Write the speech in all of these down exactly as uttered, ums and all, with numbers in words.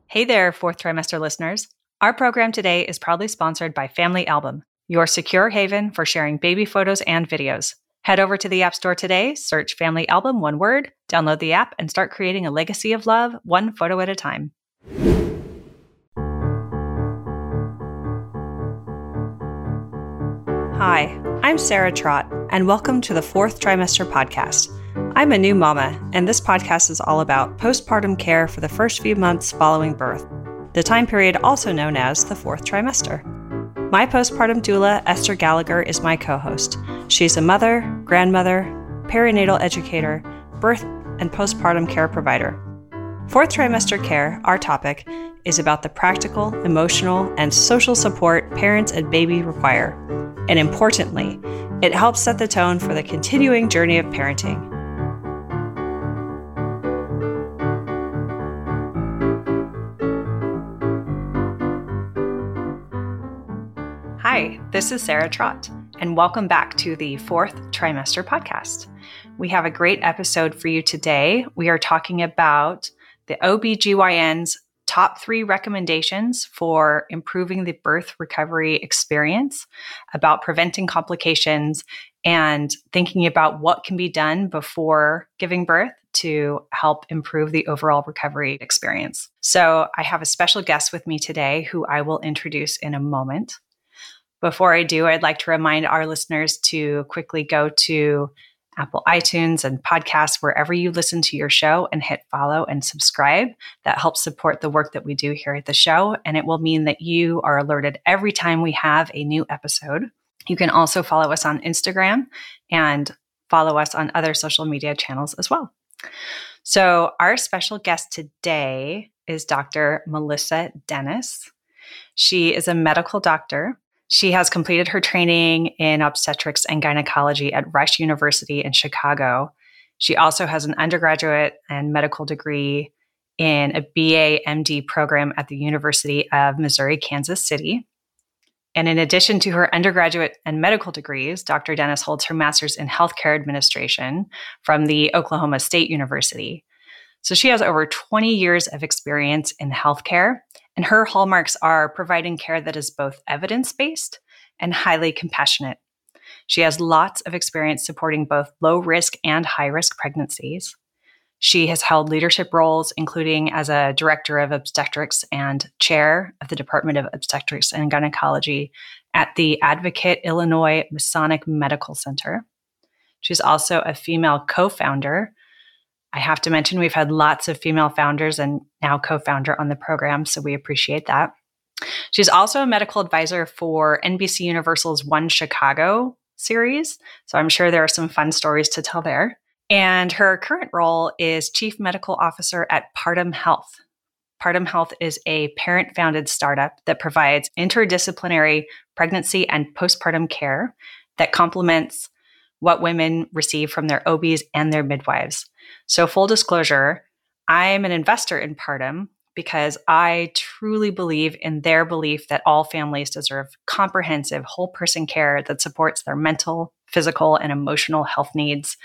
Hey there, fourth trimester listeners. Our program today is proudly sponsored by Family Album, your secure haven for sharing baby photos and videos. Head over to the App Store today, search Family Album, one word, download the app, and start creating a legacy of love, one photo at a time. Hi, I'm Sarah Trott, and welcome to the Fourth Trimester Podcast. I'm a new mama, and this podcast is all about postpartum care for the first few months following birth, the time period also known as the fourth trimester. My postpartum doula, Esther Gallagher, is my co-host. She's a mother, grandmother, perinatal educator, birth and postpartum care provider. Fourth trimester care, our topic, is about the practical, emotional, and social support parents and baby require. And importantly, it helps set the tone for the continuing journey of parenting. Hi, this is Sarah Trott, and welcome back to the Fourth Trimester Podcast. We have a great episode for you today. We are talking about the O B G Y N's top three recommendations for improving the birth recovery experience, about preventing complications, and thinking about what can be done before giving birth to help improve the overall recovery experience. So I have a special guest with me today who I will introduce in a moment. Before I do, I'd like to remind our listeners to quickly go to Apple iTunes and podcasts, wherever you listen to your show, and hit follow and subscribe. That helps support the work that we do here at the show, and it will mean that you are alerted every time we have a new episode. You can also follow us on Instagram and follow us on other social media channels as well. So our special guest today is Doctor Melissa Dennis. She is a medical doctor. She has completed her training in obstetrics and gynecology at Rush University in Chicago. She also has an undergraduate and medical degree in a B A M D program at the University of Missouri-Kansas City. And in addition to her undergraduate and medical degrees, Doctor Dennis holds her master's in healthcare administration from the Oklahoma State University. So she has over twenty years of experience in healthcare, and her hallmarks are providing care that is both evidence-based and highly compassionate. She has lots of experience supporting both low-risk and high-risk pregnancies. She has held leadership roles, including as a director of obstetrics and chair of the Department of Obstetrics and Gynecology at the Advocate Illinois Masonic Medical Center. She's also a female co-founder. I have to mention we've had lots of female founders and now co-founder on the program, so we appreciate that. She's also a medical advisor for N B C Universal's One Chicago series, so I'm sure there are some fun stories to tell there. And her current role is Chief Medical Officer at Partum Health. Partum Health is a parent-founded startup that provides interdisciplinary pregnancy and postpartum care that complements what women receive from their O Bs and their midwives. So full disclosure, I'm an investor in Partum because I truly believe in their belief that all families deserve comprehensive whole person care that supports their mental, physical, and emotional health needs.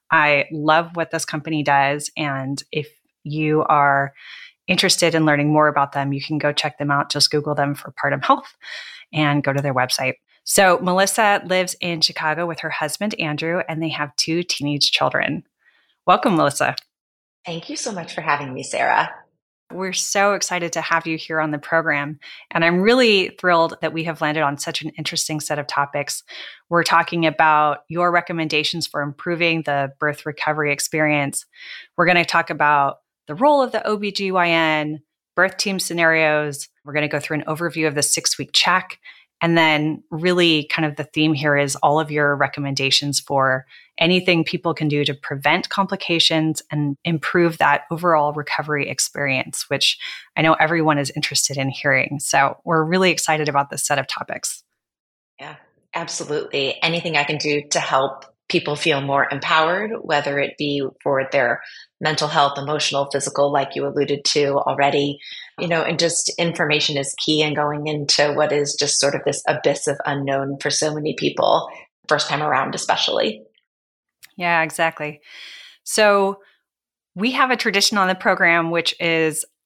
I love what this company does. And if you are interested in learning more about them, you can go check them out. Just Google them for Partum Health and go to their website. So Melissa lives in Chicago with her husband, Andrew, and they have two teenage children. Welcome, Melissa. Thank you so much for having me, Sarah. We're so excited to have you here on the program. And I'm really thrilled that we have landed on such an interesting set of topics. We're talking about your recommendations for improving the birth recovery experience. We're going to talk about the role of the O B G Y N, birth team scenarios. We're going to go through an overview of the six-week check. And then really kind of the theme here is all of your recommendations for anything people can do to prevent complications and improve that overall recovery experience, which I know everyone is interested in hearing. So we're really excited about this set of topics. Yeah, absolutely. Anything I can do to help people feel more empowered, whether it be for their mental health, emotional, physical, like you alluded to already, you know, and just information is key in going into what is just sort of this abyss of unknown for so many people, first time around, especially. Yeah, exactly. So we have a tradition on the program, which is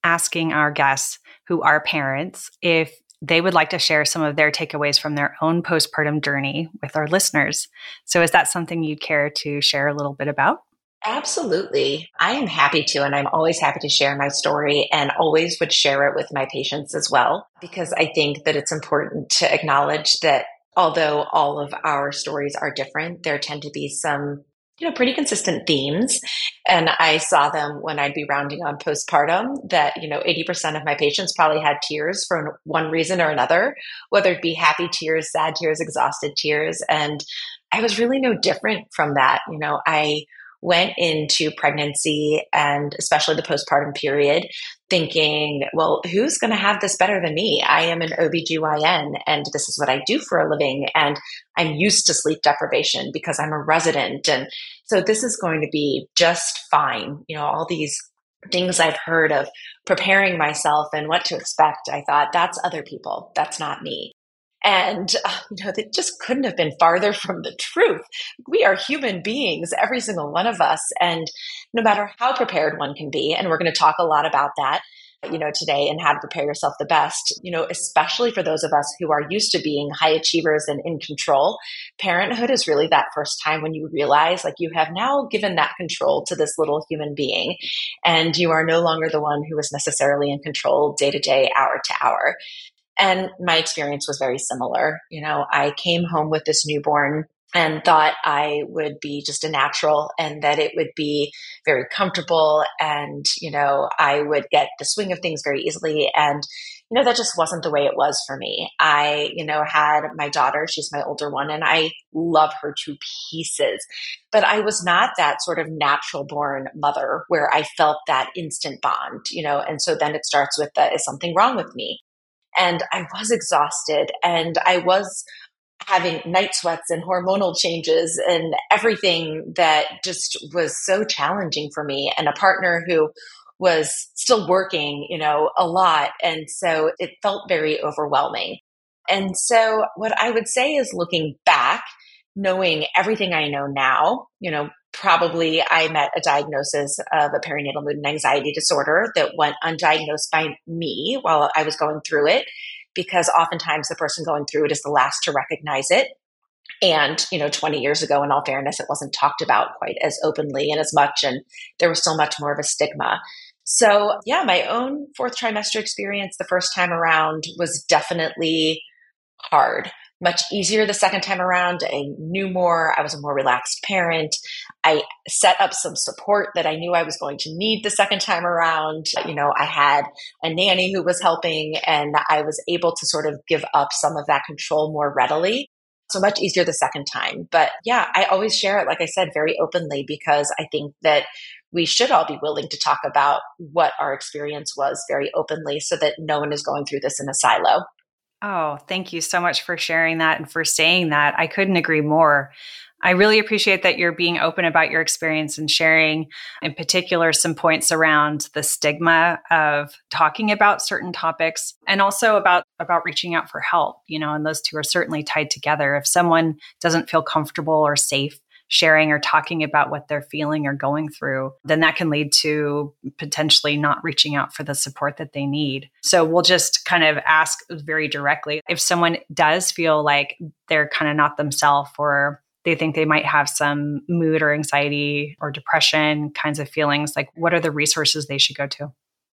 asking our guests who are parents if they would like to share some of their takeaways from their own postpartum journey with our listeners. So is that something you'd care to share a little bit about? Absolutely. I am happy to, and I'm always happy to share my story and always would share it with my patients as well, because I think that it's important to acknowledge that although all of our stories are different, there tend to be some, you know, pretty consistent themes. And I saw them when I'd be rounding on postpartum that, you know, eighty percent of my patients probably had tears for one reason or another, whether it be happy tears, sad tears, exhausted tears. And I was really no different from that. You know, I went into pregnancy and especially the postpartum period thinking, well, who's going to have this better than me? I am an O B G Y N and this is what I do for a living. And I'm used to sleep deprivation because I'm a resident. And so this is going to be just fine. You know, all these things I've heard of preparing myself and what to expect. I thought that's other people. That's not me. And, uh, you know, that just couldn't have been farther from the truth. We are human beings, every single one of us. And no matter how prepared one can be, and we're going to talk a lot about that, you know, today and how to prepare yourself the best, you know, especially for those of us who are used to being high achievers and in control, parenthood is really that first time when you realize like you have now given that control to this little human being and you are no longer the one who is necessarily in control day to day, hour to hour. And my experience was very similar. You know, I came home with this newborn and thought I would be just a natural and that it would be very comfortable and, you know, I would get the swing of things very easily. And, you know, that just wasn't the way it was for me. I, you know, had my daughter, she's my older one, and I love her to pieces. But I was not that sort of natural born mother where I felt that instant bond, you know, and so then it starts with the, is something wrong with me? And I was exhausted and I was having night sweats and hormonal changes and everything that just was so challenging for me, and a partner who was still working, you know, a lot. And so it felt very overwhelming. And so what I would say is looking back, knowing everything I know now, you know, probably I met a diagnosis of a perinatal mood and anxiety disorder that went undiagnosed by me while I was going through it, because oftentimes the person going through it is the last to recognize it. And, you know, twenty years ago, in all fairness, it wasn't talked about quite as openly and as much, and there was still much more of a stigma. So yeah, my own fourth trimester experience the first time around was definitely hard. Much easier the second time around. I knew more. I was a more relaxed parent. I set up some support that I knew I was going to need the second time around. You know, I had a nanny who was helping, and I was able to sort of give up some of that control more readily. So much easier the second time. But yeah, I always share it, like I said, very openly, because I think that we should all be willing to talk about what our experience was very openly so that no one is going through this in a silo. Oh, thank you so much for sharing that and for saying that. I couldn't agree more. I really appreciate that you're being open about your experience and sharing, in particular, some points around the stigma of talking about certain topics and also about, about reaching out for help, you know, and those two are certainly tied together. If someone doesn't feel comfortable or safe sharing or talking about what they're feeling or going through, then that can lead to potentially not reaching out for the support that they need. So we'll just kind of ask very directly, if someone does feel like they're kind of not themselves, or they think they might have some mood or anxiety or depression kinds of feelings, like what are the resources they should go to?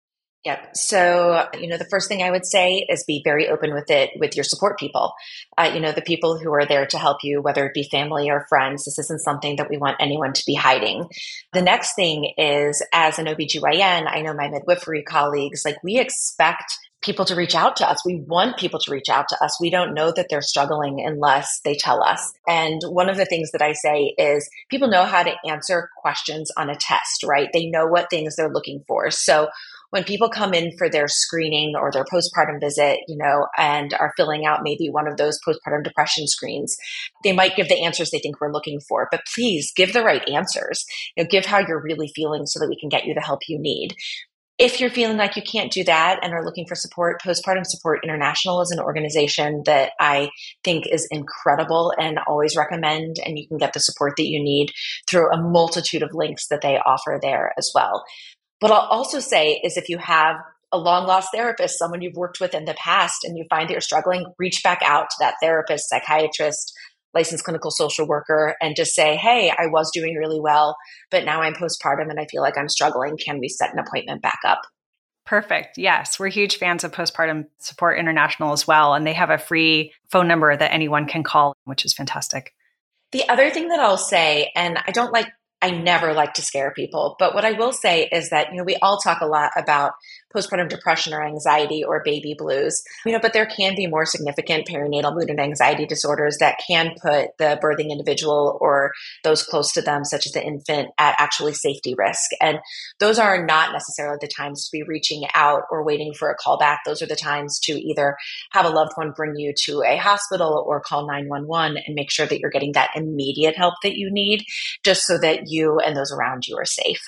Yep. So, you know, the first thing I would say is be very open with it with your support people. Uh, you know, the people who are there to help you, whether it be family or friends. This isn't something that we want anyone to be hiding. The next thing is, as an O B G Y N, I know my midwifery colleagues, like we expect people to reach out to us. We want people to reach out to us. We don't know that they're struggling unless they tell us. And one of the things that I say is people know how to answer questions on a test, right? They know what things they're looking for. So when people come in for their screening or their postpartum visit, you know, and are filling out maybe one of those postpartum depression screens, they might give the answers they think we're looking for, but please give the right answers. You know, give how you're really feeling so that we can get you the help you need. If you're feeling like you can't do that and are looking for support, Postpartum Support International is an organization that I think is incredible and always recommend, and you can get the support that you need through a multitude of links that they offer there as well. What I'll also say is if you have a long lost therapist, someone you've worked with in the past, and you find that you're struggling, reach back out to that therapist, psychiatrist, licensed clinical social worker, and just say, hey, I was doing really well, but now I'm postpartum and I feel like I'm struggling. Can we set an appointment back up? Perfect. Yes. We're huge fans of Postpartum Support International as well. And they have a free phone number that anyone can call, which is fantastic. The other thing that I'll say, and I don't like, I never like to scare people, but what I will say is that, you know, we all talk a lot about postpartum depression or anxiety or baby blues, you know, but there can be more significant perinatal mood and anxiety disorders that can put the birthing individual or those close to them, such as the infant, at actually safety risk. And those are not necessarily the times to be reaching out or waiting for a call back. Those are the times to either have a loved one bring you to a hospital or call nine one one and make sure that you're getting that immediate help that you need, just so that you and those around you are safe.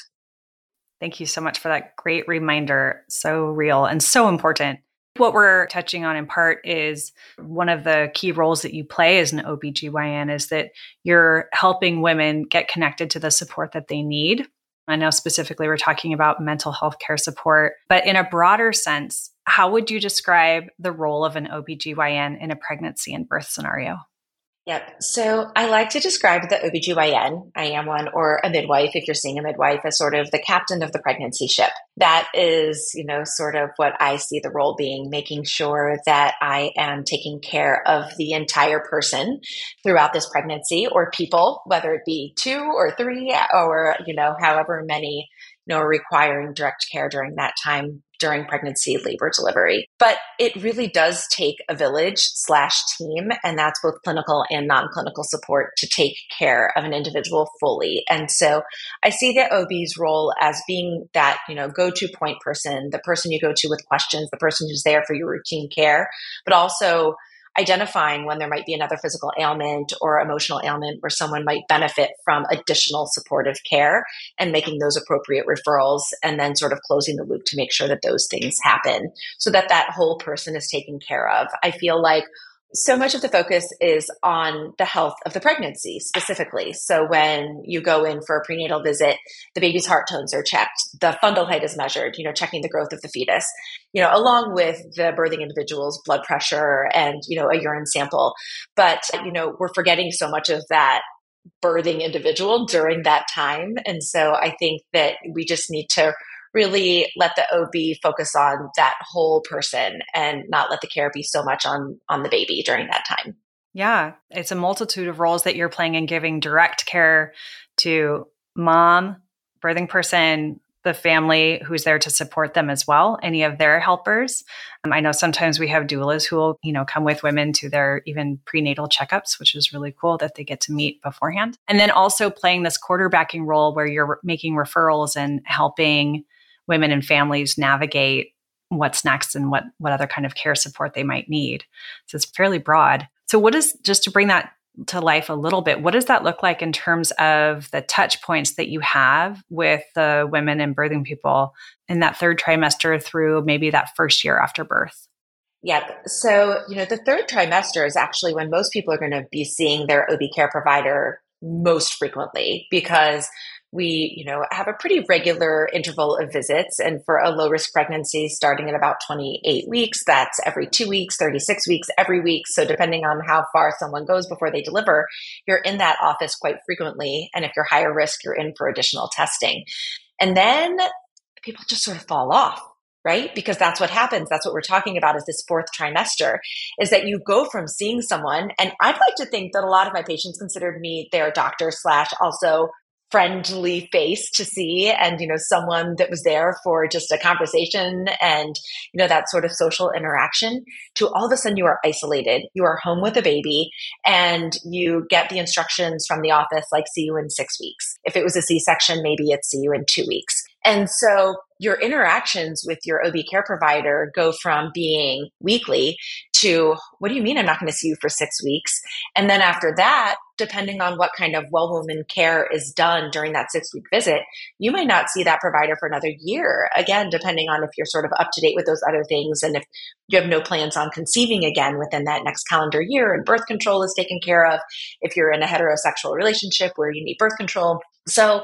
Thank you so much for that great reminder. So real and so important. What we're touching on in part is one of the key roles that you play as an O B G Y N is that you're helping women get connected to the support that they need. I know specifically we're talking about mental health care support, but in a broader sense, how would you describe the role of an O B G Y N in a pregnancy and birth scenario? Yep. So I like to describe the O B G Y N, I am one, or a midwife, if you're seeing a midwife, as sort of the captain of the pregnancy ship. That is, you know, sort of what I see the role being, making sure that I am taking care of the entire person throughout this pregnancy, or people, whether it be two or three or, you know, however many, you know, are requiring direct care during that time, during pregnancy, labor, delivery. But it really does take a village slash team, and that's both clinical and non-clinical support to take care of an individual fully. And so I see the O B's role as being that, you know, go-to point person, the person you go to with questions, the person who's there for your routine care, but also identifying when there might be another physical ailment or emotional ailment where someone might benefit from additional supportive care and making those appropriate referrals, and then sort of closing the loop to make sure that those things happen so that that whole person is taken care of. I feel like so much of the focus is on the health of the pregnancy specifically. So when you go in for a prenatal visit, the baby's heart tones are checked, the fundal height is measured, you know, checking the growth of the fetus, you know, along with the birthing individual's blood pressure and, you know, a urine sample. But, you know, we're forgetting so much of that birthing individual during that time. And so I think that we just need to really let the O B focus on that whole person and not let the care be so much on, on the baby during that time. Yeah, it's a multitude of roles that you're playing in giving direct care to mom, birthing person, the family who's there to support them as well, any of their helpers. Um, I know sometimes we have doulas who will, you know, come with women to their even prenatal checkups, which is really cool that they get to meet beforehand. And then also playing this quarterbacking role where you're making referrals and helping women and families navigate what's next and what, what other kind of care support they might need. So it's fairly broad. So what is, just to bring that to life a little bit, what does that look like in terms of the touch points that you have with the women and birthing people in that third trimester through maybe that first year after birth? Yep. So, you know, the third trimester is actually when most people are going to be seeing their O B care provider most frequently, because we, you know, have a pretty regular interval of visits. And for a low risk pregnancy starting at about twenty-eight weeks, that's every two weeks, thirty-six weeks, every week. So depending on how far someone goes before they deliver, you're in that office quite frequently. And if you're higher risk, you're in for additional testing. And then people just sort of fall off, right? Because that's what happens. That's what we're talking about is this fourth trimester, is that you go from seeing someone, and I'd like to think that a lot of my patients considered me their doctor slash also friendly face to see, and, you know, someone that was there for just a conversation and, you know, that sort of social interaction, to all of a sudden you are isolated. You are home with a baby and you get the instructions from the office, like, see you in six weeks. If it was a C-section, maybe it's see you in two weeks. And so your interactions with your O B care provider go from being weekly to, what do you mean I'm not going to see you for six weeks? And then after that, depending on what kind of well woman care is done during that six week visit, you might not see that provider for another year. Again, depending on if you're sort of up to date with those other things and if you have no plans on conceiving again within that next calendar year and birth control is taken care of, if you're in a heterosexual relationship where you need birth control. So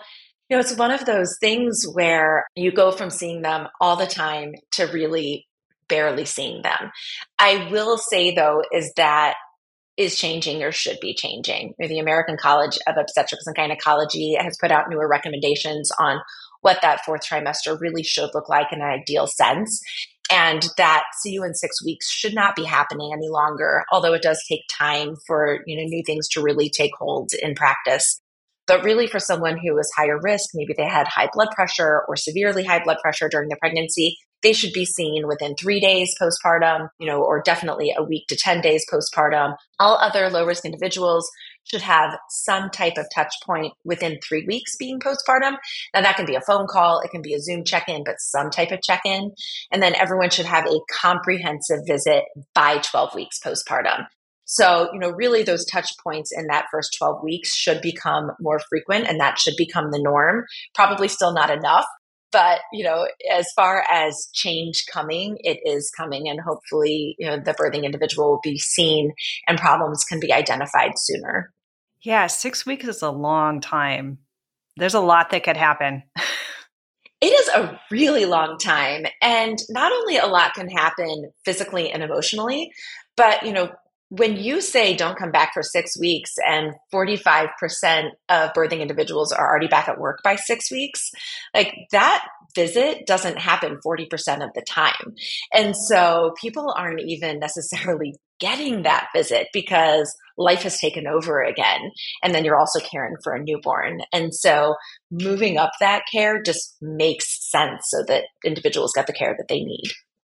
You know, it's one of those things where you go from seeing them all the time to really barely seeing them. I will say, though, is that is changing or should be changing. The American College of Obstetrics and Gynecology has put out newer recommendations on what that fourth trimester really should look like in an ideal sense. And that see you in six weeks should not be happening any longer, although it does take time for, you know, new things to really take hold in practice. But really for someone who is higher risk, maybe they had high blood pressure or severely high blood pressure during the pregnancy, they should be seen within three days postpartum, you know, or definitely a week to ten days postpartum. All other low risk individuals should have some type of touch point within three weeks being postpartum. Now that can be a phone call, it can be a Zoom check-in, but some type of check-in. And then everyone should have a comprehensive visit by twelve weeks postpartum. So, you know, really those touch points in that first twelve weeks should become more frequent, and that should become the norm. Probably still not enough, but, you know, as far as change coming, it is coming, and hopefully, you know, the birthing individual will be seen and problems can be identified sooner. Yeah, six weeks is a long time. There's a lot that could happen. It is a really long time. And not only a lot can happen physically and emotionally, but, you know, when you say don't come back for six weeks and forty-five percent of birthing individuals are already back at work by six weeks, like that visit doesn't happen forty percent of the time. And so people aren't even necessarily getting that visit because life has taken over again. And then you're also caring for a newborn. And so moving up that care just makes sense so that individuals get the care that they need.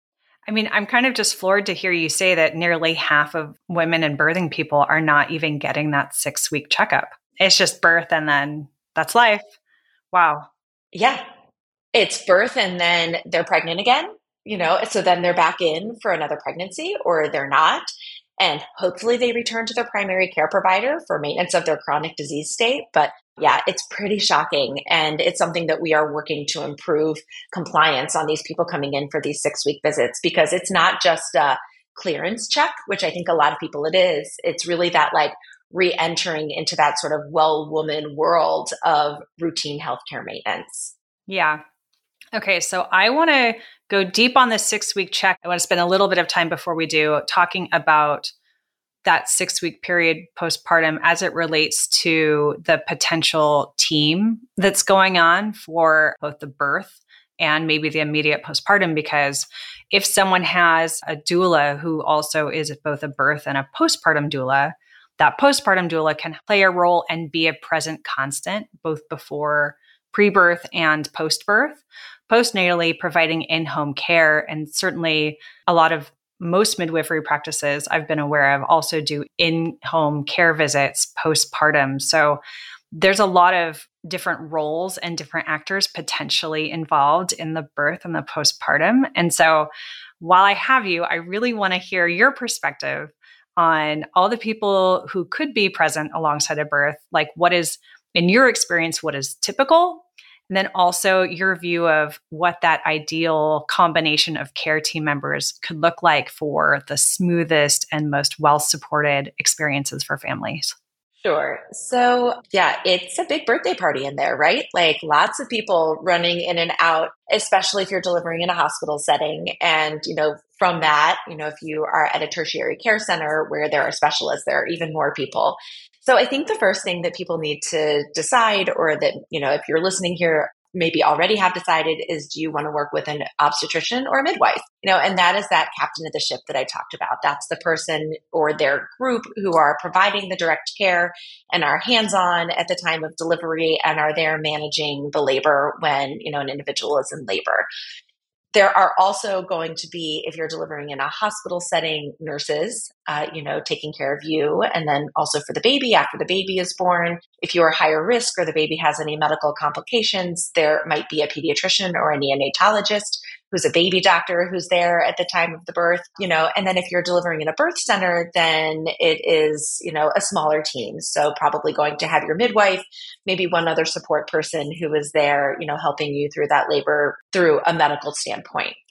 I mean, I'm kind of just floored to hear you say that nearly half of women and birthing people are not even getting that six week checkup. It's just birth and then that's life. Wow. Yeah. It's birth and then they're pregnant again, you know, so then they're back in for another pregnancy or they're not. And hopefully they return to their primary care provider for maintenance of their chronic disease state. But yeah, it's pretty shocking. And it's something that we are working to improve compliance on these people coming in for these six week visits, because it's not just a clearance check, which I think a lot of people it is. It's really that like re-entering into that sort of well woman world of routine healthcare maintenance. Yeah. Okay. So I want to go deep on this six week check. I want to spend a little bit of time before we do talking about that six week period postpartum as it relates to the potential team that's going on for both the birth and maybe the immediate postpartum. Because if someone has a doula who also is both a birth and a postpartum doula, that postpartum doula can play a role and be a present constant both before pre-birth and post-birth, postnatally providing in-home care. And certainly a lot of most midwifery practices I've been aware of also do in-home care visits postpartum. So there's a lot of different roles and different actors potentially involved in the birth and the postpartum. And so while I have you, I really want to hear your perspective on all the people who could be present alongside a birth. Like, what is, in your experience, what is typical? And then also your view of what that ideal combination of care team members could look like for the smoothest and most well-supported experiences for families. Sure. So yeah, it's a big birthday party in there, right? Like lots of people running in and out, especially if you're delivering in a hospital setting. And, you know, from that, you know, if you are at a tertiary care center where there are specialists, there are even more people. So I think the first thing that people need to decide, or that, you know, if you're listening here, maybe already have decided, is do you want to work with an obstetrician or a midwife? You know, and that is that captain of the ship that I talked about. That's the person or their group who are providing the direct care and are hands-on at the time of delivery and are there managing the labor when, you know, an individual is in labor. There are also going to be, if you're delivering in a hospital setting, nurses, uh, you know, taking care of you. And then also for the baby, after the baby is born, if you are higher risk or the baby has any medical complications, there might be a pediatrician or a neonatologist who's a baby doctor who's there at the time of the birth, you know. And then if you're delivering in a birth center, then it is, you know, a smaller team. So probably going to have your midwife, maybe one other support person who is there, you know, helping you through that labor through a medical standpoint.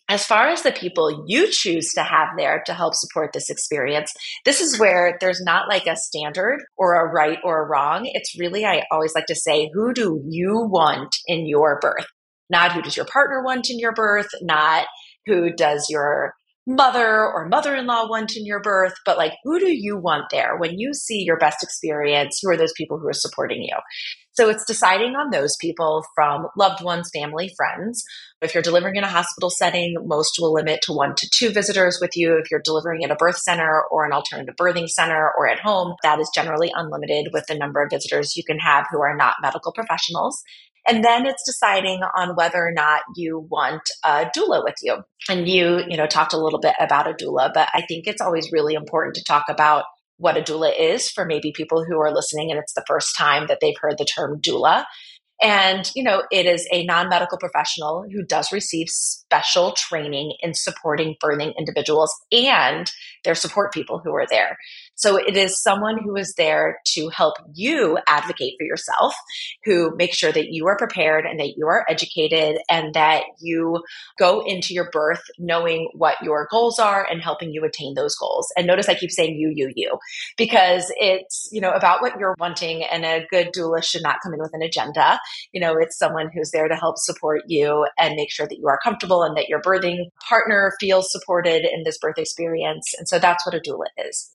As far as the people you choose to have there to help support this experience, this is where there's not like a standard or a right or a wrong. It's really, I always like to say, who do you want in your birth? Not who does your partner want in your birth, not who does your mother or mother-in-law want in your birth, but like, who do you want there? When you see your best experience, who are those people who are supporting you? So it's deciding on those people from loved ones, family, friends. If you're delivering in a hospital setting, most will limit to one to two visitors with you. If you're delivering at a birth center or an alternative birthing center or at home, that is generally unlimited with the number of visitors you can have who are not medical professionals. And then it's deciding on whether or not you want a doula with you. And you, you know, talked a little bit about a doula, but I think it's always really important to talk about what a doula is for maybe people who are listening and it's the first time that they've heard the term doula. And, you know, it is a non-medical professional who does receive special training in supporting birthing individuals and their support people who are there. So it is someone who is there to help you advocate for yourself, who makes sure that you are prepared and that you are educated and that you go into your birth knowing what your goals are and helping you attain those goals. And notice I keep saying you, you, you, because it's, you know, about what you're wanting, and a good doula should not come in with an agenda. You know, it's someone who's there to help support you and make sure that you are comfortable and that your birthing partner feels supported in this birth experience. And so that's what a doula is.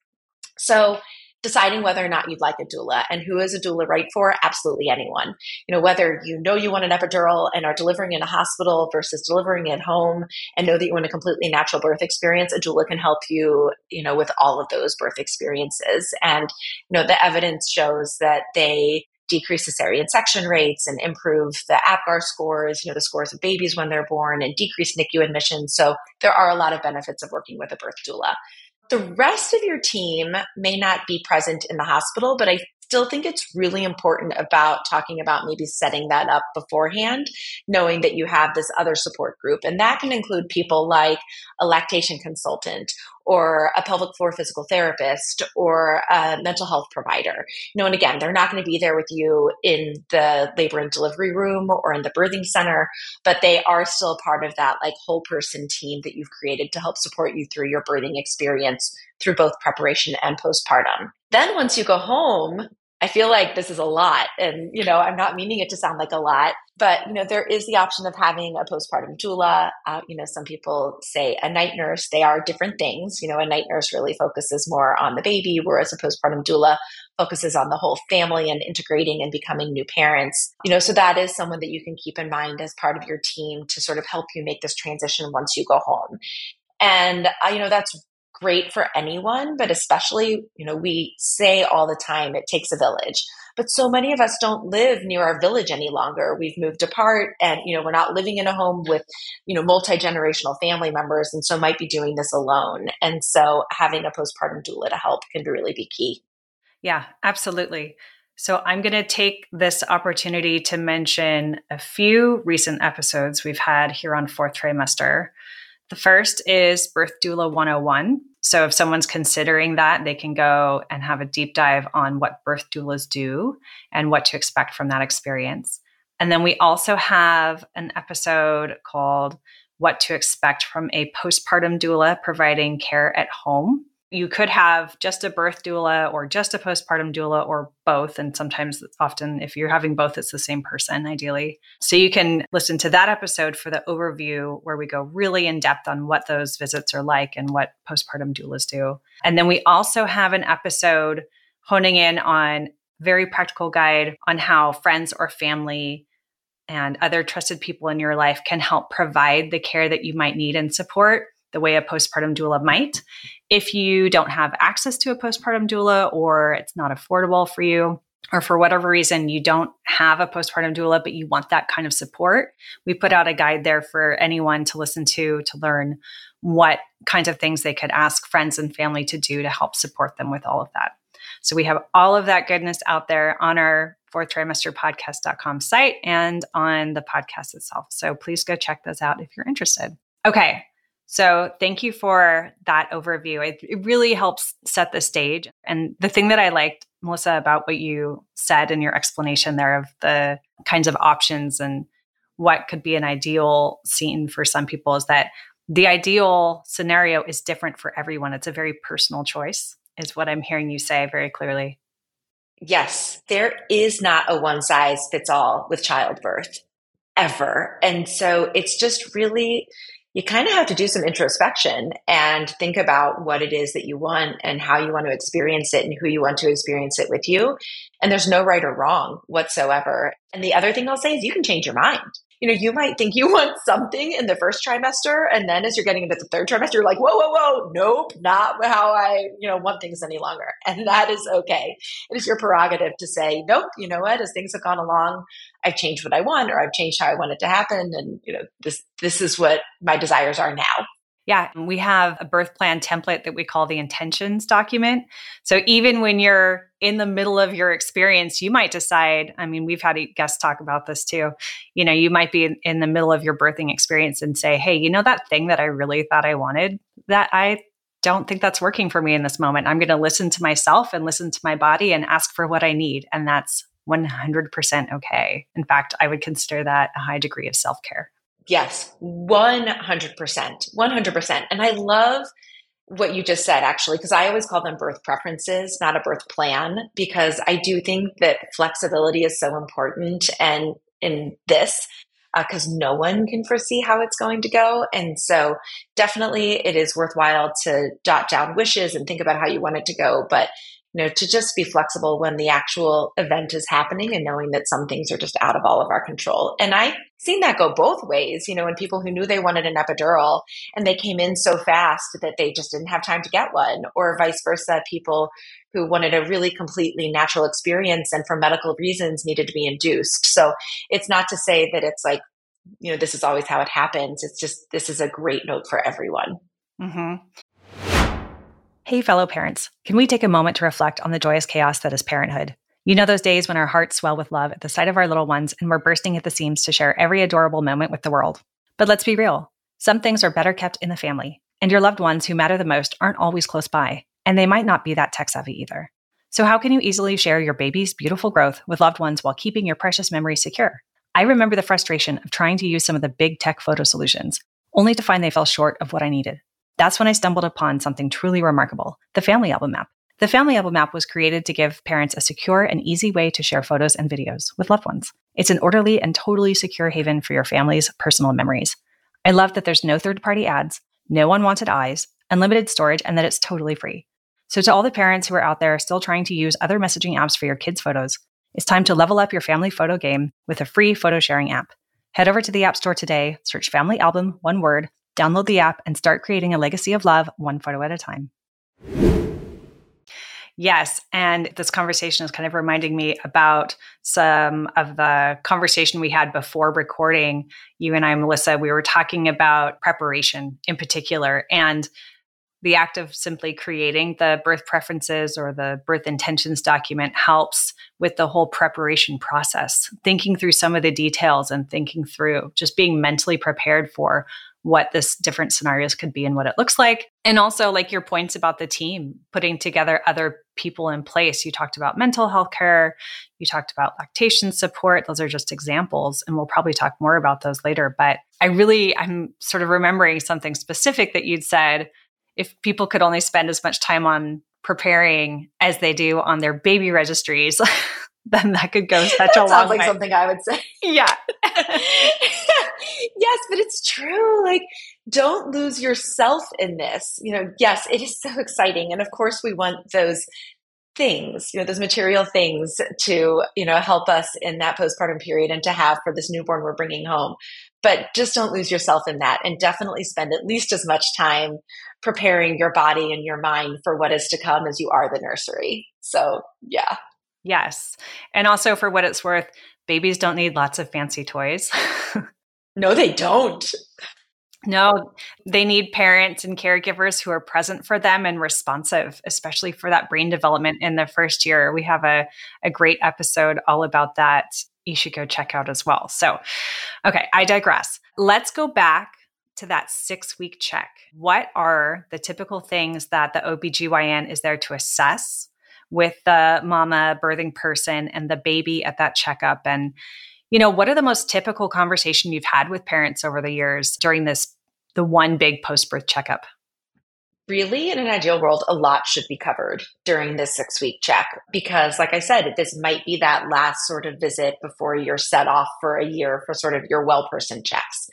So deciding whether or not you'd like a doula, and who is a doula right for? Absolutely anyone. You know, whether you know you want an epidural and are delivering in a hospital versus delivering at home and know that you want a completely natural birth experience, a doula can help you, you know, with all of those birth experiences. And, you know, the evidence shows that they decrease cesarean section rates and improve the APGAR scores, you know, the scores of babies when they're born, and decrease N I C U admissions. So there are a lot of benefits of working with a birth doula. The rest of your team may not be present in the hospital, but I still think it's really important about talking about maybe setting that up beforehand, knowing that you have this other support group. And that can include people like a lactation consultant or a pelvic floor physical therapist or a mental health provider. You know, and again, they're not going to be there with you in the labor and delivery room or in the birthing center, but they are still part of that like whole person team that you've created to help support you through your birthing experience through both preparation and postpartum. Then once you go home, I feel like this is a lot, and, you know, I'm not meaning it to sound like a lot, but, you know, there is the option of having a postpartum doula. Uh, you know, some people say a night nurse. They are different things. You know, a night nurse really focuses more on the baby, whereas a postpartum doula focuses on the whole family and integrating and becoming new parents. You know, so that is someone that you can keep in mind as part of your team to sort of help you make this transition once you go home. And, uh, you know, that's great for anyone, but especially, you know, we say all the time, it takes a village, but so many of us don't live near our village any longer. We've moved apart and, you know, we're not living in a home with, you know, multi-generational family members. And so might be doing this alone. And so having a postpartum doula to help can really be key. Yeah, absolutely. So I'm going to take this opportunity to mention a few recent episodes we've had here on Fourth Trimester. The first is Birth Doula one oh one. So if someone's considering that, they can go and have a deep dive on what birth doulas do and what to expect from that experience. And then we also have an episode called What to Expect from a Postpartum Doula Providing Care at Home. You could have just a birth doula or just a postpartum doula or both. And sometimes, often, if you're having both, it's the same person, ideally. So you can listen to that episode for the overview where we go really in depth on what those visits are like and what postpartum doulas do. And then we also have an episode honing in on very practical guide on how friends or family and other trusted people in your life can help provide the care that you might need and support the way a postpartum doula might. If you don't have access to a postpartum doula, or it's not affordable for you, or for whatever reason you don't have a postpartum doula, but you want that kind of support, we put out a guide there for anyone to listen to, to learn what kinds of things they could ask friends and family to do to help support them with all of that. So we have all of that goodness out there on our fourth trimester podcast dot com site and on the podcast itself. So please go check those out if you're interested. Okay. So thank you for that overview. It, it really helps set the stage. And the thing that I liked, Melissa, about what you said in your explanation there of the kinds of options and what could be an ideal scene for some people is that the ideal scenario is different for everyone. It's a very personal choice, is what I'm hearing you say very clearly. Yes, there is not a one size fits all with childbirth ever. And so it's just really, you kind of have to do some introspection and think about what it is that you want and how you want to experience it and who you want to experience it with you. And there's no right or wrong whatsoever. And the other thing I'll say is you can change your mind. You know, you might think you want something in the first trimester, and then as you're getting into the third trimester, you're like, whoa, whoa, whoa, nope, not how I, you know, want things any longer. And that is okay. It is your prerogative to say, nope, you know what, as things have gone along, I've changed what I want, or I've changed how I want it to happen. And, you know, this, this is what my desires are now. Yeah, we have a birth plan template that we call the intentions document. So even when you're in the middle of your experience, you might decide, I mean, we've had guests talk about this too. You know, you might be in, in the middle of your birthing experience and say, hey, you know, that thing that I really thought I wanted, that I don't think that's working for me in this moment. I'm going to listen to myself and listen to my body and ask for what I need. And that's one hundred percent okay. In fact, I would consider that a high degree of self-care. Yes, one hundred percent, one hundred percent. And I love what you just said, actually, because I always call them birth preferences, not a birth plan, because I do think that flexibility is so important. And in this, because uh, no one can foresee how it's going to go. And so definitely it is worthwhile to jot down wishes and think about how you want it to go. But you know, to just be flexible when the actual event is happening and knowing that some things are just out of all of our control. And I've seen that go both ways, you know, when people who knew they wanted an epidural and they came in so fast that they just didn't have time to get one, or vice versa, people who wanted a really completely natural experience and for medical reasons needed to be induced. So it's not to say that it's like, you know, this is always how it happens. It's just, this is a great note for everyone. Mm-hmm. Hey, fellow parents, can we take a moment to reflect on the joyous chaos that is parenthood? You know those days when our hearts swell with love at the sight of our little ones and we're bursting at the seams to share every adorable moment with the world. But let's be real. Some things are better kept in the family, and your loved ones who matter the most aren't always close by, and they might not be that tech-savvy either. So how can you easily share your baby's beautiful growth with loved ones while keeping your precious memories secure? I remember the frustration of trying to use some of the big tech photo solutions, only to find they fell short of what I needed. That's when I stumbled upon something truly remarkable, the Family Album app. The Family Album app was created to give parents a secure and easy way to share photos and videos with loved ones. It's an orderly and totally secure haven for your family's personal memories. I love that there's no third-party ads, no unwanted eyes, unlimited storage, and that it's totally free. So to all the parents who are out there still trying to use other messaging apps for your kids' photos, it's time to level up your family photo game with a free photo sharing app. Head over to the App Store today, search Family Album, one word, download the app, and start creating a legacy of love one photo at a time. Yes, and this conversation is kind of reminding me about some of the conversation we had before recording. You and I, Melissa, we were talking about preparation in particular, and the act of simply creating the birth preferences or the birth intentions document helps with the whole preparation process, thinking through some of the details and thinking through just being mentally prepared for what this different scenarios could be and what it looks like. And also like your points about the team, putting together other people in place. You talked about mental health care. You talked about lactation support. Those are just examples. And we'll probably talk more about those later. But I really, I'm sort of remembering something specific that you'd said, if people could only spend as much time on preparing as they do on their baby registries, then that could go such that a long sounds like way. Something I would say. Yeah. Yes, but it's true. Like, don't lose yourself in this. You know, yes, it is so exciting. And of course we want those things, you know, those material things to, you know, help us in that postpartum period and to have for this newborn we're bringing home. But just don't lose yourself in that, and definitely spend at least as much time preparing your body and your mind for what is to come as you are the nursery. So, yeah. Yes. And also, for what it's worth, babies don't need lots of fancy toys. No, they don't. No, they need parents and caregivers who are present for them and responsive, especially for that brain development in the first year. We have a, a great episode all about that. You should go check out as well. So, okay, I digress. Let's go back to that six-week check. What are the typical things that the O B G Y N is there to assess with the mama birthing person and the baby at that checkup? And, you know, what are the most typical conversation you've had with parents over the years during this the one big post-birth checkup? Really, in an ideal world, a lot should be covered during this six week check because, like I said, this might be that last sort of visit before you're set off for a year for sort of your well person checks.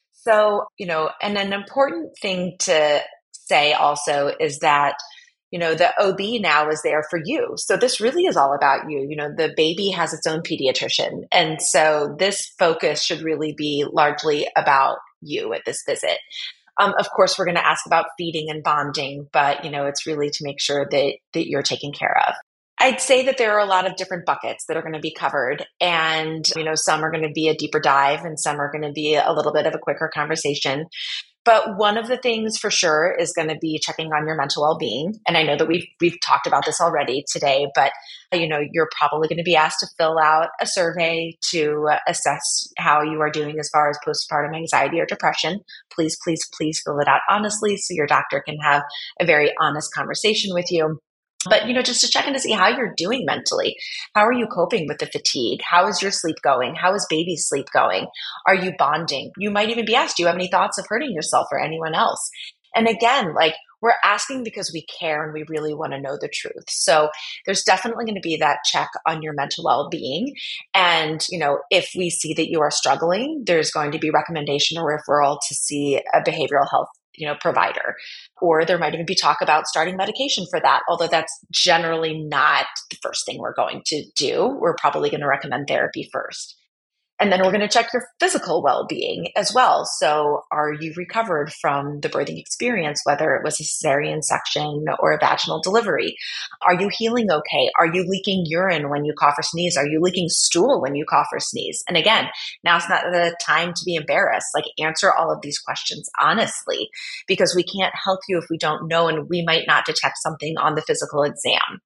So, you know, and an important thing to say also is that, you know, the O B now is there for you. So this really is all about you. You know, the baby has its own pediatrician. And so this focus should really be largely about you at this visit. Um, of course, we're going to ask about feeding and bonding, but, you know, it's really to make sure that, that you're taken care of. I'd say that there are a lot of different buckets that are going to be covered. And, you know, some are going to be a deeper dive and some are going to be a little bit of a quicker conversation. But one of the things for sure is going to be checking on your mental well-being. And I know that we've we've talked about this already today, but you know, you're probably going to be asked to fill out a survey to assess how you are doing as far as postpartum anxiety or depression. Please, please, please fill it out honestly so your doctor can have a very honest conversation with you. But, you know, just to check in to see how you're doing mentally. How are you coping with the fatigue? How is your sleep going? How is baby's sleep going? Are you bonding? You might even be asked, do you have any thoughts of hurting yourself or anyone else? And again, like we're asking because we care and we really want to know the truth. So there's definitely going to be that check on your mental well-being. And, you know, if we see that you are struggling, there's going to be recommendation or referral to see a behavioral health you know, provider. Or there might even be talk about starting medication for that, although that's generally not the first thing we're going to do. We're probably going to recommend therapy first. And then we're going to check your physical well-being as well. So are you recovered from the birthing experience, whether it was a cesarean section or a vaginal delivery? Are you healing okay? Are you leaking urine when you cough or sneeze? Are you leaking stool when you cough or sneeze? And again, now's not the time to be embarrassed. Like answer all of these questions honestly, because we can't help you if we don't know, and we might not detect something on the physical exam.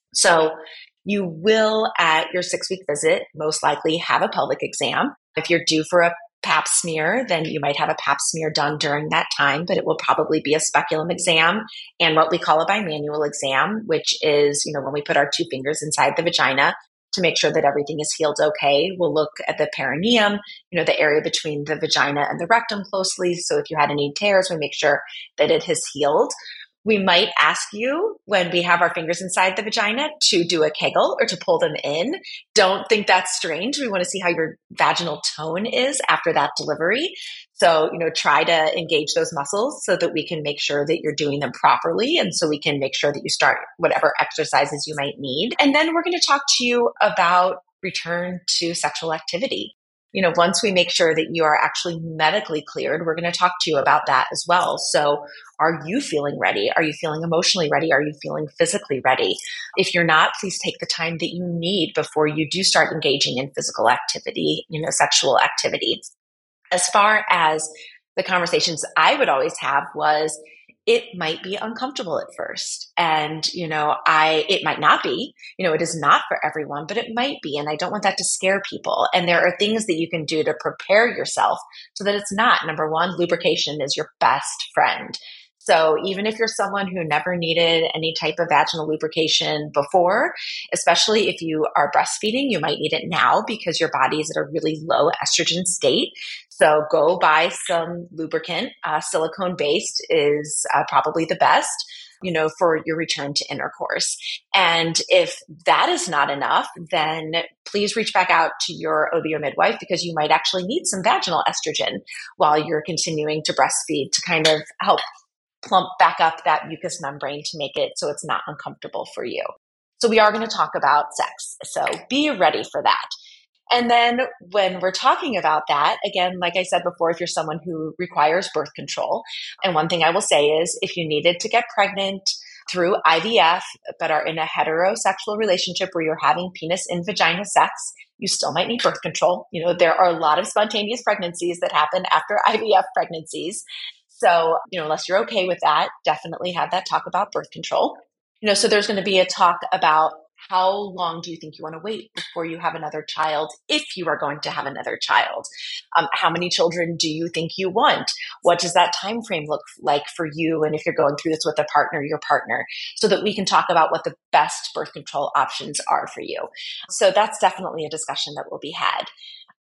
So you will, at your six-week visit, most likely have a pelvic exam. If you're due for a pap smear, then you might have a pap smear done during that time, but it will probably be a speculum exam and what we call a bimanual exam, which is, you know, when we put our two fingers inside the vagina to make sure that everything is healed okay. We'll look at the perineum, you know, the area between the vagina and the rectum closely. So if you had any tears, we make sure that it has healed. We might ask you when we have our fingers inside the vagina to do a Kegel or to pull them in. Don't think that's strange. We want to see how your vaginal tone is after that delivery. So, you know, try to engage those muscles so that we can make sure that you're doing them properly. And so we can make sure that you start whatever exercises you might need. And then we're going to talk to you about return to sexual activity. You know, once we make sure that you are actually medically cleared, we're going to talk to you about that as well. So are you feeling ready? Are you feeling emotionally ready? Are you feeling physically ready? If you're not, please take the time that you need before you do start engaging in physical activity, you know, sexual activity. As far as the conversations I would always have was, it might be uncomfortable at first. And, you know, I, it might not be, you know, it is not for everyone, but it might be. And I don't want that to scare people. And there are things that you can do to prepare yourself so that it's not. Number one, lubrication is your best friend. So even if you're someone who never needed any type of vaginal lubrication before, especially if you are breastfeeding, you might need it now because your body is at a really low estrogen state. So go buy some lubricant. Uh, silicone-based is uh, probably the best, you know, for your return to intercourse. And if that is not enough, then please reach back out to your O B or midwife because you might actually need some vaginal estrogen while you're continuing to breastfeed to kind of help plump back up that mucous membrane to make it so it's not uncomfortable for you. So we are going to talk about sex. So be ready for that. And then when we're talking about that, again, like I said before, if you're someone who requires birth control, and one thing I will say is if you needed to get pregnant through I V F, but are in a heterosexual relationship where you're having penis in vagina sex, you still might need birth control. You know, there are a lot of spontaneous pregnancies that happen after I V F pregnancies. So, you know, unless you're okay with that, definitely have that talk about birth control. You know, so there's going to be a talk about how long do you think you want to wait before you have another child, if you are going to have another child? Um, how many children do you think you want? What does that time frame look like for you? And if you're going through this with a partner, your partner, so that we can talk about what the best birth control options are for you. So that's definitely a discussion that will be had.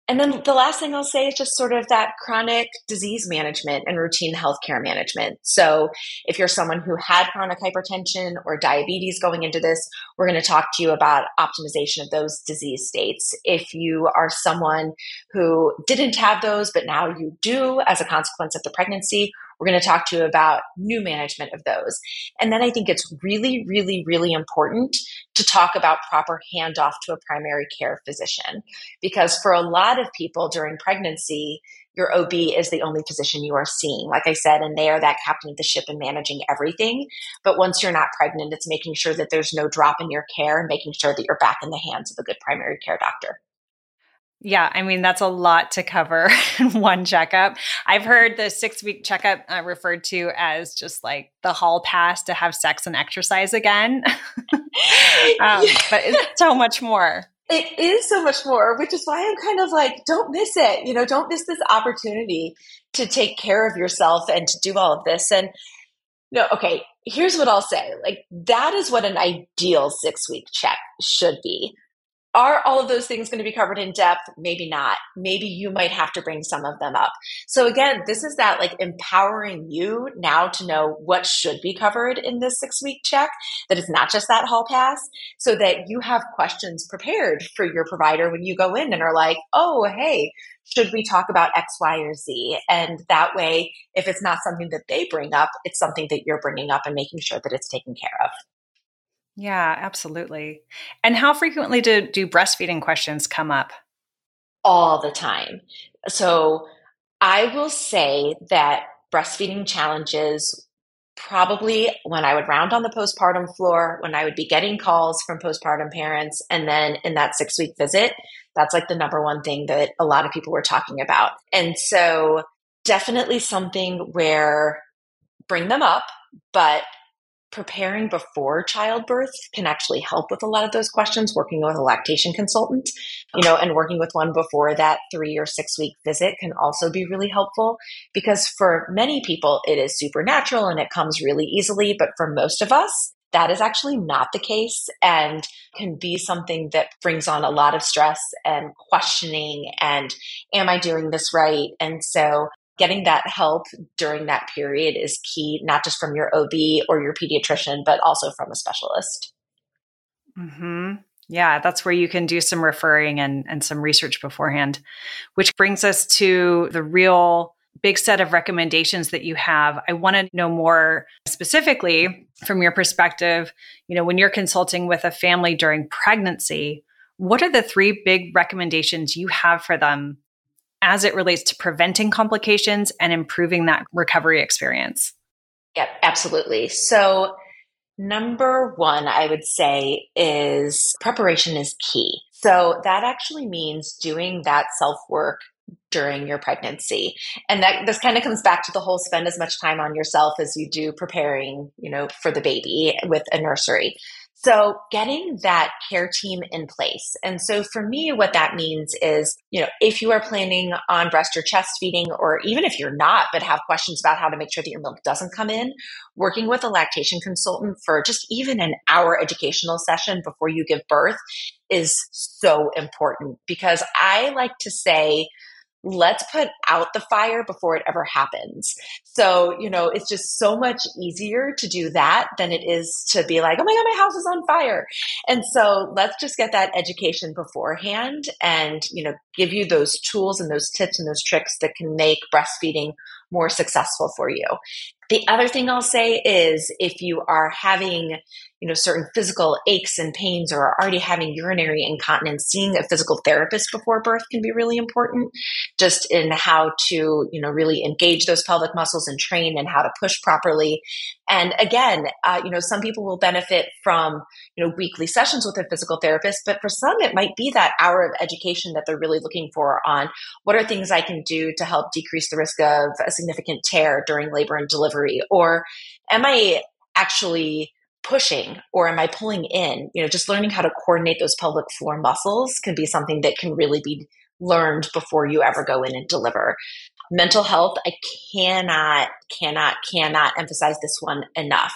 And then the last thing I'll say is just sort of that chronic disease management and routine healthcare management. So if you're someone who had chronic hypertension or diabetes going into this, we're going to talk to you about optimization of those disease states. If you are someone who didn't have those, but now you do as a consequence of the pregnancy, we're going to talk to you about new management of those. And then I think it's really, really, really important to talk about proper handoff to a primary care physician. Because for a lot of people during pregnancy, your O B is the only physician you are seeing, like I said, and they are that captain of the ship and managing everything. But once you're not pregnant, it's making sure that there's no drop in your care and making sure that you're back in the hands of a good primary care doctor. Yeah, I mean, that's a lot to cover in one checkup. I've heard the six-week checkup uh, referred to as just like the hall pass to have sex and exercise again. um, but it's so much more. It is so much more, which is why I'm kind of like, don't miss it. You know, don't miss this opportunity to take care of yourself and to do all of this. And no, okay, here's what I'll say. Like, that is what an ideal six-week check should be. Are all of those things going to be covered in depth? Maybe not. Maybe you might have to bring some of them up. So again, this is that like empowering you now to know what should be covered in this six-week check, that it's not just that hall pass, so that you have questions prepared for your provider when you go in and are like, oh, hey, should we talk about X, Y, or Z? And that way, if it's not something that they bring up, it's something that you're bringing up and making sure that it's taken care of. Yeah, absolutely. And how frequently do, do breastfeeding questions come up? All the time. So I will say that breastfeeding challenges, probably when I would round on the postpartum floor, when I would be getting calls from postpartum parents, and then in that six-week visit, that's like the number one thing that a lot of people were talking about. And so definitely something where bring them up, but preparing before childbirth can actually help with a lot of those questions, working with a lactation consultant, you know, and working with one before that three or six week visit can also be really helpful, because for many people, it is supernatural and it comes really easily. But for most of us, that is actually not the case and can be something that brings on a lot of stress and questioning and, am I doing this right? And so getting that help during that period is key, not just from your O B or your pediatrician, but also from a specialist. Mm-hmm. Yeah, that's where you can do some referring and, and some research beforehand, which brings us to the real big set of recommendations that you have. I want to know more specifically from your perspective, you know, when you're consulting with a family during pregnancy, what are the three big recommendations you have for them as it relates to preventing complications and improving that recovery experience? Yep, absolutely. So number one, I would say, is preparation is key. So that actually means doing that self-work during your pregnancy. And that this kind of comes back to the whole spend as much time on yourself as you do preparing, you know, for the baby with a nursery. So getting that care team in place. And so for me, what that means is, you know, if you are planning on breast or chest feeding, or even if you're not, but have questions about how to make sure that your milk doesn't come in, working with a lactation consultant for just even an hour educational session before you give birth is so important, because I like to say, let's put out the fire before it ever happens. So, you know, it's just so much easier to do that than it is to be like, oh my God, my house is on fire. And so let's just get that education beforehand and, you know, give you those tools and those tips and those tricks that can make breastfeeding more successful for you. The other thing I'll say is if you are having, you know, certain physical aches and pains or are already having urinary incontinence, seeing a physical therapist before birth can be really important, just in how to, you know, really engage those pelvic muscles and train and how to push properly. And again, uh, you know, some people will benefit from, you know, weekly sessions with a physical therapist, but for some, it might be that hour of education that they're really looking for on what are things I can do to help decrease the risk of a significant tear during labor and delivery, or am I actually pushing or am I pulling in? You know, just learning how to coordinate those pelvic floor muscles can be something that can really be learned before you ever go in and deliver. Mental health, I cannot, cannot, cannot emphasize this one enough.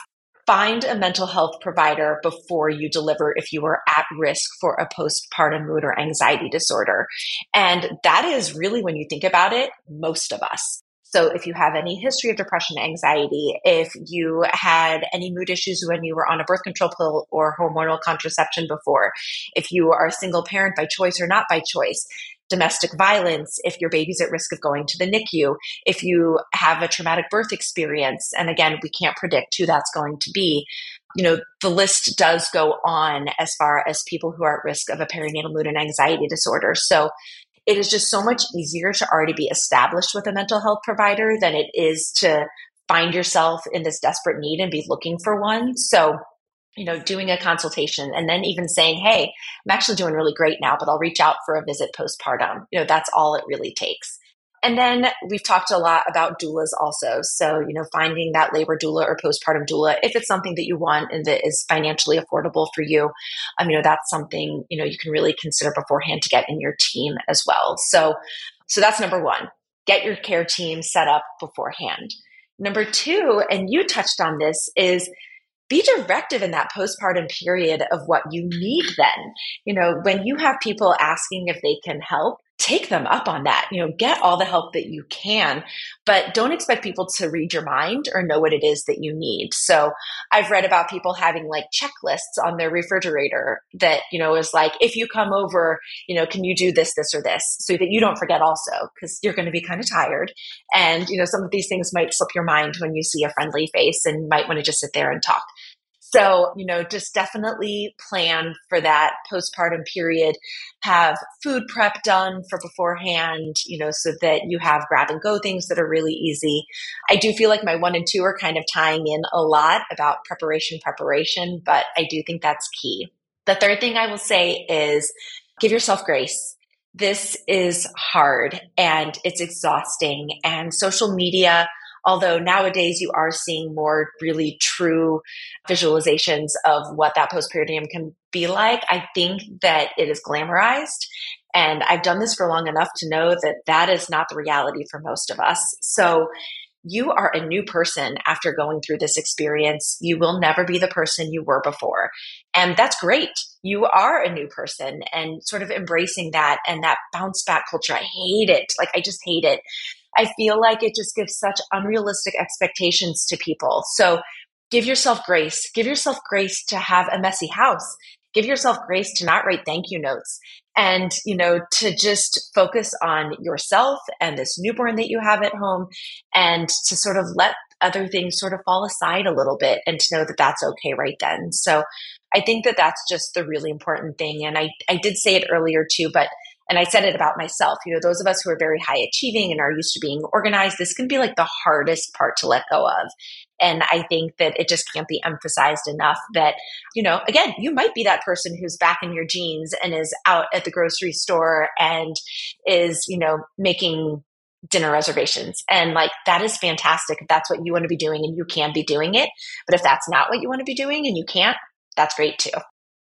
find a mental health provider before you deliver if you are at risk for a postpartum mood or anxiety disorder. And that is really, when you think about it, most of us. So if you have any history of depression, anxiety, if you had any mood issues when you were on a birth control pill or hormonal contraception before, if you are a single parent by choice or not by choice, domestic violence, if your baby's at risk of going to the N I C U, if you have a traumatic birth experience, and again, we can't predict who that's going to be, you know, the list does go on as far as people who are at risk of a perinatal mood and anxiety disorder. So it is just so much easier to already be established with a mental health provider than it is to find yourself in this desperate need and be looking for one. So you know, doing a consultation and then even saying, hey, I'm actually doing really great now, but I'll reach out for a visit postpartum. You know, that's all it really takes. And then we've talked a lot about doulas also. So, you know, finding that labor doula or postpartum doula, if it's something that you want and that is financially affordable for you, um, you know, that's something, you know, you can really consider beforehand to get in your team as well. So, so that's number one, get your care team set up beforehand. Number two, and you touched on this, is be directive in that postpartum period of what you need then. You know, when you have people asking if they can help, take them up on that. You know, get all the help that you can, but don't expect people to read your mind or know what it is that you need. So I've read about people having like checklists on their refrigerator that, you know, is like, if you come over, you know, can you do this, this, or this, so that you don't forget also, because you're going to be kind of tired. And, you know, some of these things might slip your mind when you see a friendly face and might want to just sit there and talk. So, you know, just definitely plan for that postpartum period. Have food prep done for beforehand, you know, so that you have grab and go things that are really easy. I do feel like my one and two are kind of tying in a lot about preparation, preparation, but I do think that's key. The third thing I will say is give yourself grace. This is hard and it's exhausting, and social media, although nowadays you are seeing more really true visualizations of what that postpartum can be like, I think that it is glamorized. And I've done this for long enough to know that that is not the reality for most of us. So you are a new person after going through this experience. You will never be the person you were before. And that's great. You are a new person, and sort of embracing that and that bounce back culture. I hate it. Like, I just hate it. I feel like it just gives such unrealistic expectations to people. So give yourself grace. Give yourself grace to have a messy house. Give yourself grace to not write thank you notes, and, you know, to just focus on yourself and this newborn that you have at home, and to sort of let other things sort of fall aside a little bit, and to know that that's okay right then. So I think that that's just the really important thing. And I, I did say it earlier too, but and I said it about myself, you know, those of us who are very high achieving and are used to being organized, this can be like the hardest part to let go of. And I think that it just can't be emphasized enough that, you know, again, you might be that person who's back in your jeans and is out at the grocery store and is, you know, making dinner reservations. And like, that is fantastic if that's what you want to be doing and you can be doing it. But if that's not what you want to be doing and you can't, that's great too.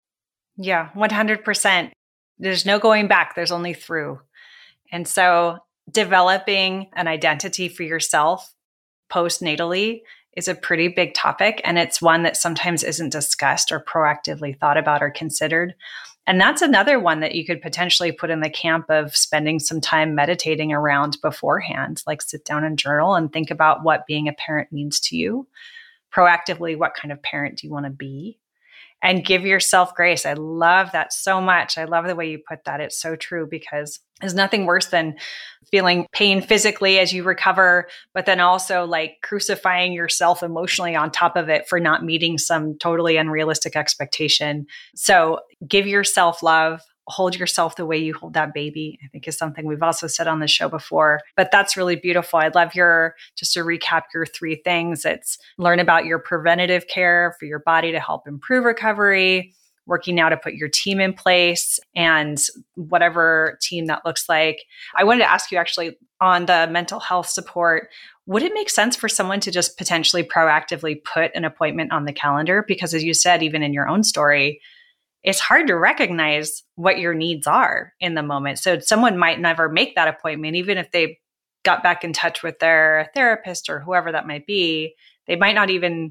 Yeah, one hundred percent. There's no going back. There's only through. And so developing an identity for yourself postnatally is a pretty big topic. And it's one that sometimes isn't discussed or proactively thought about or considered. And that's another one that you could potentially put in the camp of spending some time meditating around beforehand, like sit down and journal and think about what being a parent means to you. Proactively, what kind of parent do you want to be? And give yourself grace. I love that so much. I love the way you put that. It's so true, because there's nothing worse than feeling pain physically as you recover, but then also like crucifying yourself emotionally on top of it for not meeting some totally unrealistic expectation. So give yourself love. Hold yourself the way you hold that baby, I think is something we've also said on the show before. But that's really beautiful. I love your, just to recap your three things. It's learn about your preventative care for your body to help improve recovery, working now to put your team in place, and whatever team that looks like. I wanted to ask you actually on the mental health support, would it make sense for someone to just potentially proactively put an appointment on the calendar? Because as you said, even in your own story, it's hard to recognize what your needs are in the moment. So someone might never make that appointment, even if they got back in touch with their therapist or whoever that might be. They might not even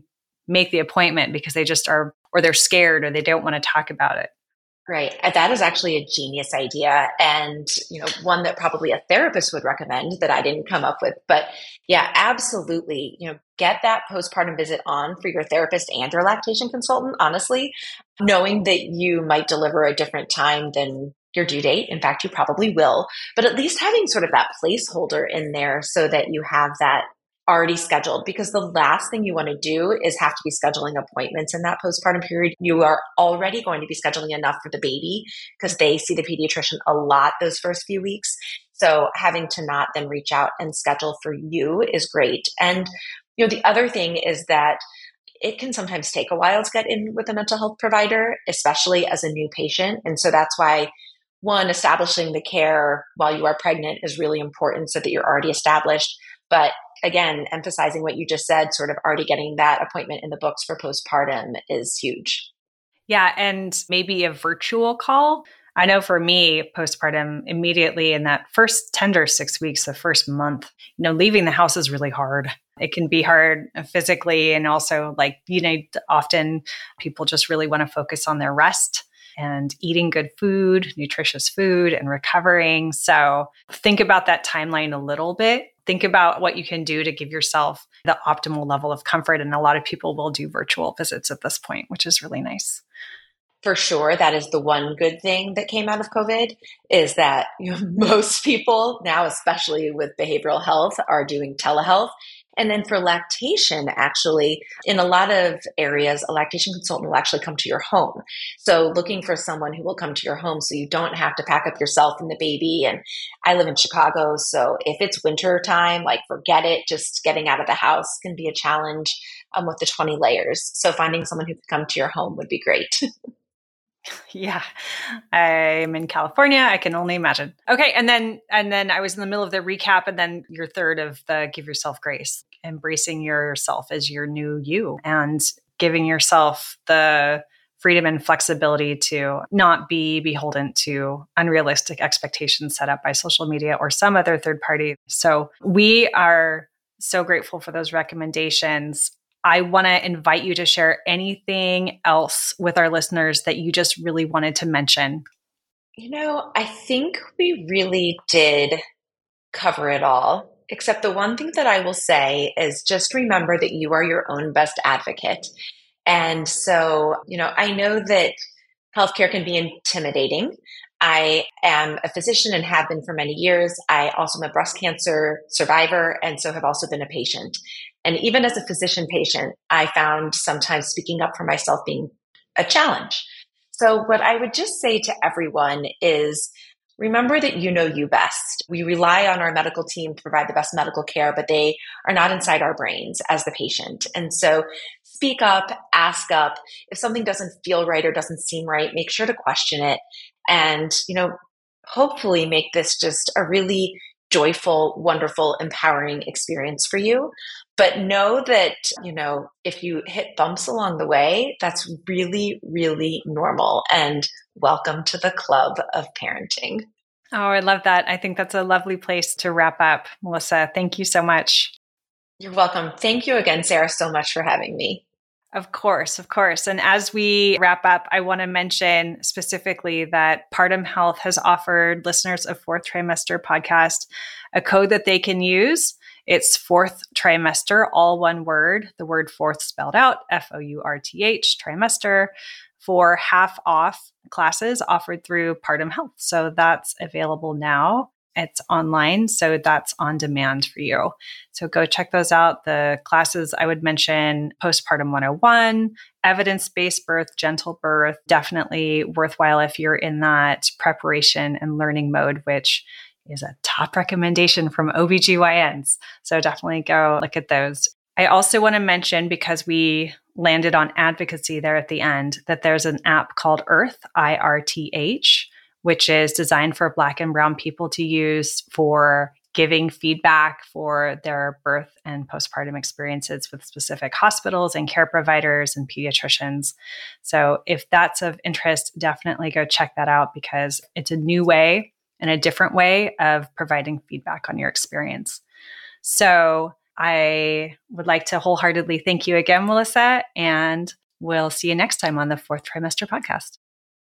make the appointment because they just are, or they're scared or they don't want to talk about it. Right. And that is actually a genius idea, and, you know, one that probably a therapist would recommend that I didn't come up with. But yeah, absolutely. You know, get that postpartum visit on for your therapist and your lactation consultant, honestly, knowing that you might deliver a different time than your due date. In fact, you probably will, but at least having sort of that placeholder in there so that you have that already scheduled, because the last thing you want to do is have to be scheduling appointments in that postpartum period. You are already going to be scheduling enough for the baby because they see the pediatrician a lot those first few weeks. So having to not then reach out and schedule for you is great. And, you know, the other thing is that it can sometimes take a while to get in with a mental health provider, especially as a new patient. And so that's why, one, establishing the care while you are pregnant is really important so that you're already established. But again, emphasizing what you just said, sort of already getting that appointment in the books for postpartum is huge. Yeah. And maybe a virtual call. I know for me, postpartum, immediately in that first tender six weeks, the first month, you know, leaving the house is really hard. It can be hard physically. And also, like, you know, often people just really want to focus on their rest and eating good food, nutritious food, and recovering. So think about that timeline a little bit. Think about what you can do to give yourself the optimal level of comfort. And a lot of people will do virtual visits at this point, which is really nice. For sure, that is the one good thing that came out of COVID, is that, you know, most people now, especially with behavioral health, are doing telehealth. And then for lactation, actually, in a lot of areas, a lactation consultant will actually come to your home. So looking for someone who will come to your home so you don't have to pack up yourself and the baby. And I live in Chicago, so if it's winter time, like, forget it. Just getting out of the house can be a challenge um, with the twenty layers. So finding someone who could come to your home would be great. Yeah. I'm in California. I can only imagine. Okay. And then, and then I was in the middle of the recap, and then your third of the give yourself grace, embracing yourself as your new you and giving yourself the freedom and flexibility to not be beholden to unrealistic expectations set up by social media or some other third party. So we are so grateful for those recommendations. I want to invite you to share anything else with our listeners that you just really wanted to mention. You know, I think we really did cover it all, except the one thing that I will say is just remember that you are your own best advocate. And so, you know, I know that healthcare can be intimidating. I am a physician and have been for many years. I also am a breast cancer survivor, and so have also been a patient. And even as a physician patient, I found sometimes speaking up for myself being a challenge. So what I would just say to everyone is, remember that you know you best. We rely on our medical team to provide the best medical care, but they are not inside our brains as the patient. And so speak up, ask up. If something doesn't feel right or doesn't seem right, make sure to question it. And, you know, hopefully make this just a really joyful, wonderful, empowering experience for you. But know that, you know, if you hit bumps along the way, that's really, really normal. And welcome to the club of parenting. Oh, I love that. I think that's a lovely place to wrap up. Melissa, thank you so much. You're welcome. Thank you again, Sarah, so much for having me. Of course, of course. And as we wrap up, I want to mention specifically that Partum Health has offered listeners of Fourth Trimester Podcast a code that they can use. It's fourth trimester, all one word, the word fourth spelled out, F O U R T H, trimester, for half off classes offered through Partum Health. So that's available now. It's online, so that's on demand for you. So go check those out. The classes I would mention: Postpartum one oh one, Evidence-Based Birth, Gentle Birth, definitely worthwhile if you're in that preparation and learning mode, which is a top recommendation from O B G Y Ns. So definitely go look at those. I also want to mention, because we landed on advocacy there at the end, that there's an app called Irth, I R T H, which is designed for Black and Brown people to use for giving feedback for their birth and postpartum experiences with specific hospitals and care providers and pediatricians. So if that's of interest, definitely go check that out, because it's a new way and a different way of providing feedback on your experience. So I would like to wholeheartedly thank you again, Melissa, and we'll see you next time on the Fourth Trimester Podcast.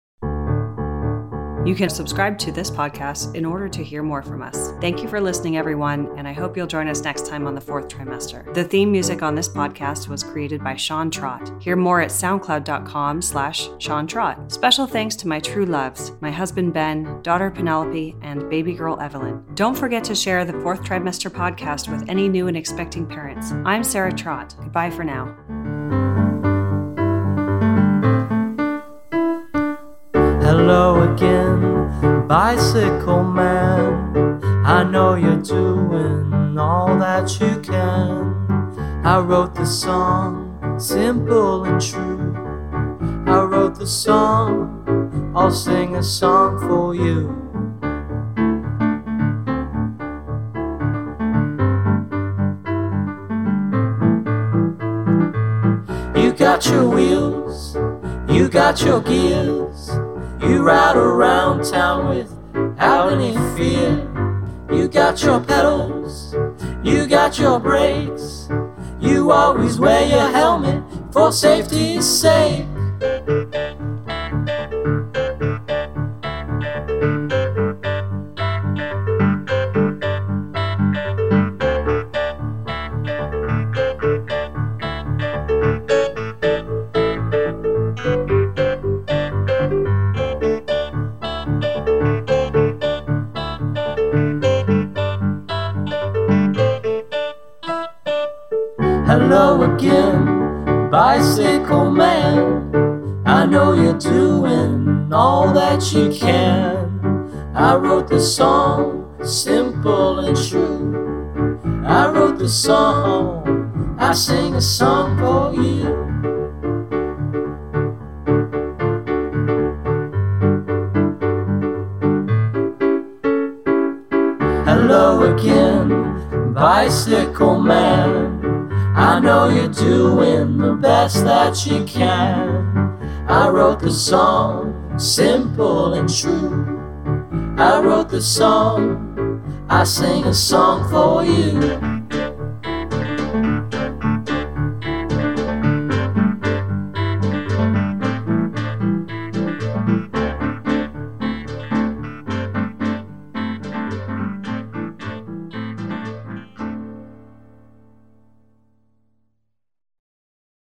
You can subscribe to this podcast in order to hear more from us. Thank you for listening, everyone, and I hope you'll join us next time on the Fourth Trimester. The theme music on this podcast was created by Sean Trott. Hear more at soundcloud.com slash Sean Trott. Special thanks to my true loves, my husband Ben, daughter Penelope, and baby girl Evelyn. Don't forget to share the Fourth Trimester Podcast with any new and expecting parents. I'm Sarah Trott. Goodbye for now. Hello again, bicycle man. I know you're doing all that you can. I wrote the song, simple and true. I wrote the song, I'll sing a song for you. You got your wheels, you got your gears. You ride around town without any fear. You got your pedals, you got your brakes. You always wear your helmet for safety's sake. Hello again, bicycle man. I know you're doing all that you can. I wrote the song, simple and true. I wrote the song, I sing a song for you. Hello again, bicycle man. I know you're doing the best that you can. I wrote the song, simple and true. I wrote the song, I sing a song for you.